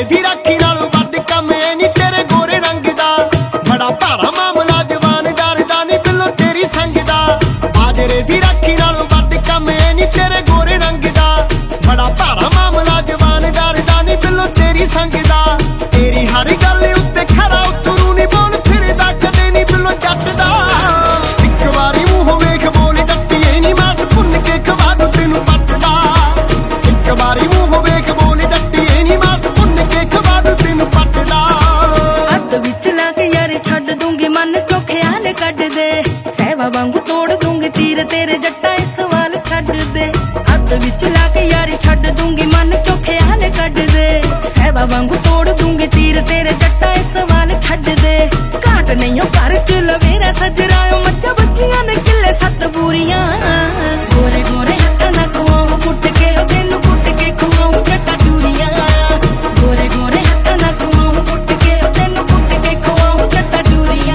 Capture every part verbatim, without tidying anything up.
ਬਾਜਰੇ ਦੀ ਰਾਖੀ ਨਾਲੋਂ ਵੱਧ ਕੰਮ ਐ ਨੀ ਤੇਰੇ ਗੋਰੇ ਰੰਗ ਦਾ। ਬੜਾ ਭਾਰਾ ਮਾਮਲਾ ਜਵਾਨਦਾਰ ਦਾ ਨੀ ਬਿੱਲੋ ਤੇਰੀ ਸੰਗ ਦਾ। ਬਾਜਰੇ ਦੀ ਰਾਖੀ ਨਾਲੋਂ ਵੱਧ ਕੰਮ ਐ ਨੀ ਤੇਰੇ ਗੋਰੇ ਰੰਗ ਦਾ। ਬੜਾ ਭਾਰਾ ਮਾਮਲਾ ਜਵਾਨਦਾਰ ਦਾ ਨੀ ਬਿੱਲੋ ਤੇਰੀ ਸੰਗ ਦਾ। ਤੇਰੀ ਹਰ ਗੱਲ ਉੱਤੇ ਖਰਾ ਉਤਰੂ ਨੀ ਬੋਲ ਫਿਰਦਾ ਕਦੇ ਨੀ ਬਿੱਲੋ ਜੱਟ ਦਾ। ਇੱਕ ਵਾਰੀ ਮੂੰਹ ਵੇਖ ਬੋਲ ਜੱਟੀਏ ਨੀ ਮਾਸ ਭੁੰਨ ਕੇ ਖਵਾ ਦੂੰ ਤੈਨੂੰ ਪੱਟਦਾ। ਇੱਕ ਵਾਰੀ ਮੂੰਹ ਵੇਖ ਬੋਲ ਜੱਟੀਏ ਨੀ ਮਾਸ ਭੁੰਨ ਕੇ ਖਵਾ ਦੂੰ ਤੈਨੂੰ ਪੱਟਦਾ। ਹੱਥ ਵਿੱਚ ਲਾ ਕੇ ਯਾਰੇ ਛੱਡ ਦੂੰਗੀ ਮਨ ਚੋਂ ਖਿਆਲ ਕੱਢ ਦੇ। ਸਹਿਵਾ ਵਾਂਗੂ ਤੋੜ ਦੂੰਗੀ ਤੀਰ ਤੇਰੇ ਜੱਟਾਂ ਇਸ ਸਵਾਲ ਛੱਡ ਦੇ। ਹੱਥ ਵਿੱਚ ਲਾ ਕੇ ਯਾਰੇ ਛੱਡ ਦੂੰਗੀ ਮਨ ਚੋਂ ਖਿਆਲ ਕੱਢ ਦੇ। ਸਹਿਵਾ ਵਾਂਗੂ ਤੋੜ ਦੂੰਗੀ ਤੀਰ ਤੇਰੇ ਜੱਟਾਂ ਇਸ ਸਵਾਲ ਛੱਡ ਦੇ। ਘਾਟ ਨਹੀਂ ਉਹ ਘਰ ਚ ਲਵੇਰਾ ਸਜਰਾਇਓ ਮੱਝਾਂ ਬੱਚੀਆਂ ਨੇ ਕਿੱਲੇ ਸੱਤ ਬੂਰੀਆਂ। ਗੋਰੇ ਗੋਰੇ ਹੱਥਾਂ ਨਾਲ ਖਵਾਉਂ ਕੁੱਟ ਕੇ ਉਹ ਤੈਨੂੰ ਕੁੱਟ ਕੇ ਖਵਾਉਂ ਜੱਟਾਂ ਚੂਰੀਆਂ। ਗੋਰੇ ਗੋਰੇ ਹੱਥਾਂ ਨਾਲ ਖਵਾਉਂ ਕੁੱਟ ਕੇ ਉਹ ਤੈਨੂੰ ਕੁੱਟ ਕੇ ਖਵਾਉਂ ਜੱਟਾਂ ਚੂਰੀਆਂ।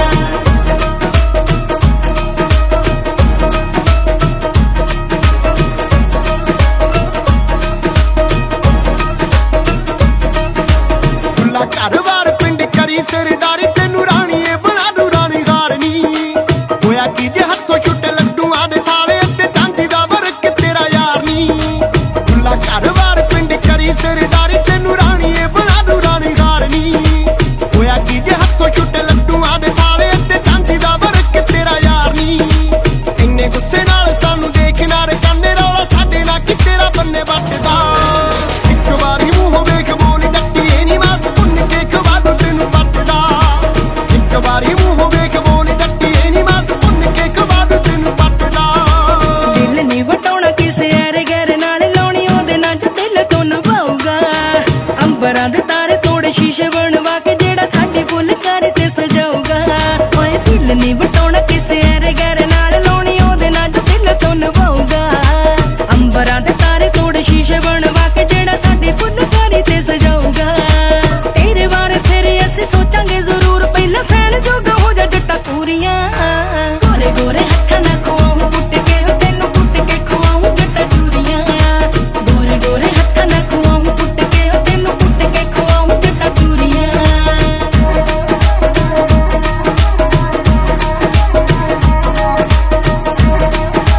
ਘਰ ਵਾਰ ਪਿੰਡ ਕਰੀ ਸਰਦਾਰੀ ਤੈਨੂੰ ਰਾਣੀਏ ਬਣਾ ਦੂ ਰਾਣੀ ਹਾਰਨੀ। ਹੋਇਆ ਕੀ ਜੇ ਹੱਥੋਂ ਛੁੱਟੇ ਲੱਡੂਆਂ ਦੇ ਥਾਲੇ ਤੇ ਚਾਂਦੀ ਦਾ ਵਰਕ ਤੇਰਾ ਯਾਰ ਨੀ। ਖੁੱਲਾ ਘਰ ਵਾਰ ਪਿੰਡ ਕਰੀ ਸਰਦਾਰੀ ਤੈਨੂੰ ਰਾਣੀਏ ਬਣਾ ਦੂ ਰਾਣੀ ਹਾਰਨੀ। ਹੋਇਆ ਕੀ ਜੇ ਹੱਥੋਂ ਛੁੱਟੇ ਲੱਡੂਆਂ ਦੇ ਥਾਲੇ ਤੇ ਚਾਂਦੀ ਦਾ ਵਰਕ ਤੇਰਾ ਯਾਰ ਨੀ। ਇੰਨੇ ਗੁੱਸੇ ਨਾਲ ਸਾਨੂੰ ਦੇਖ ਨਾ ਰਕਾਨੇ ਰੌਲਾ ਸਾਡੇ ਨਾਲ ਕਿ ਤੇਰਾ ਬੰਨੇ ਵੱਟਦਾ। ਇੱਕ ਵਾਰੀ ਮੂੰਹ ਵੇਖ ਬੋਲ ਜੱਟੀਏ ਨੀ ਮਾਸ ਭੁੰਨ ਕੇ ਖਵਾ ਦੂੰ ਤੈਨੂੰ ਪੱਟਦਾ। ਇੱਕ ਵਾਰੀ ਮੂੰਹ ਵੇਖ ਬੋਲ ਜੱਟੀਏ ਨੀ ਮਾਸ ਭੁੰਨ ਕੇ ਖਵਾ ਦੂੰ ਤੈਨੂੰ ਪੱਟਦਾ। ਦਿਲ ਨੀ ਵਟਾਉਣਾ ਕਿਸੇ ਐਰੇ ਗੈਰੇ ਨਾਲ ਲਾਉਣੀ ਉਹਦੇ ਨਾਲ ਜੋ ਦਿਲ ਤੋਂ ਨਿਭਾਊਗਾ। ਅੰਬਰਾਂ ਦੇ ਤਾਰੇ ਤੋੜੇ ਸ਼ੀਸ਼ੇ ਬਣਵਾ ਕੇ ਜਿਹੜਾ ਸਾਡੇ ਫੁੱਲਕਾਰੀ ਤੇ ਸਜਾਊਗਾ। ਓਏ ਦਿਲ ਨੀ ਵਟਾਉਣਾ ਕਿਸੇ ਐਰੇ ਗੈਰੇ ਨਾਲ ਲਾਉਣੀ ਉਹਦੇ ਨਾਲ ਜੋ ਦਿਲ ਤੋਂ ਨਿਭਾਊਗਾ। ਅੰਬਰਾਂ ਦੇ ਤਾਰੇ ਤੋੜੇ ਸ਼ੀਸ਼ੇ ਬਣਵਾ ਕੇ ਜਿਹੜਾ ਸਾਡੇ ਫੁੱਲਕਾਰੀ ਤੇ ਸਜਾਊਗਾ। ਤੇਰੇ ਬਾਰੇ ਫਿਰ ਅਸੀਂ ਸੋਚਾਂਗੇ ਜ਼ਰੂਰ ਪਹਿਲਾਂ ਸੈਣ ਜੋਗਾ ਹੋ ਜਾ ਜੱਟਾਂ ਪੂਰੀਆਂ। ਗੋਰੇ ਗੋਰੇ ਹੱਥਾਂ ਨਾਲ ਖਵਾਉਂ ਕੁੱਟ ਕੇ ਉਹ ਤੈਨੂੰ ਕੁੱਟ ਕੇ ਖਵਾਉਂ ਜੱਟਾਂ ਚੂਰੀਆਂ। ਗੋਰੇ ਗੋਰੇ ਹੱਥਾਂ ਨਾਲ ਖਵਾਉਂ ਕੁੱਟ ਕੇ ਉਹ ਤੈਨੂੰ ਕੁੱਟ ਕੇ ਖਵਾਉਂ ਜੱਟਾਂ ਚੂਰੀਆਂ।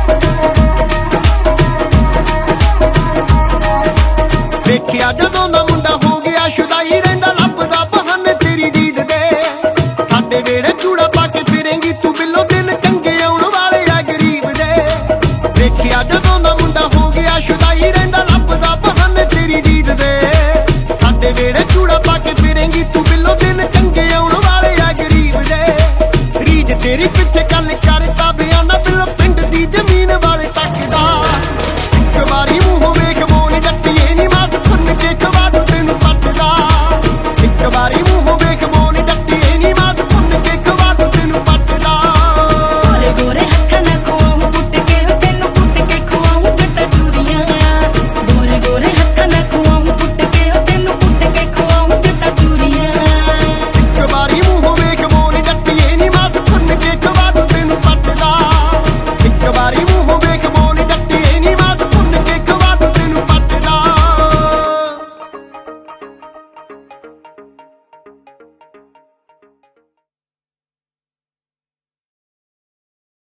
ਵੇਖਿਆ ਜਦੋਂ ਦਾ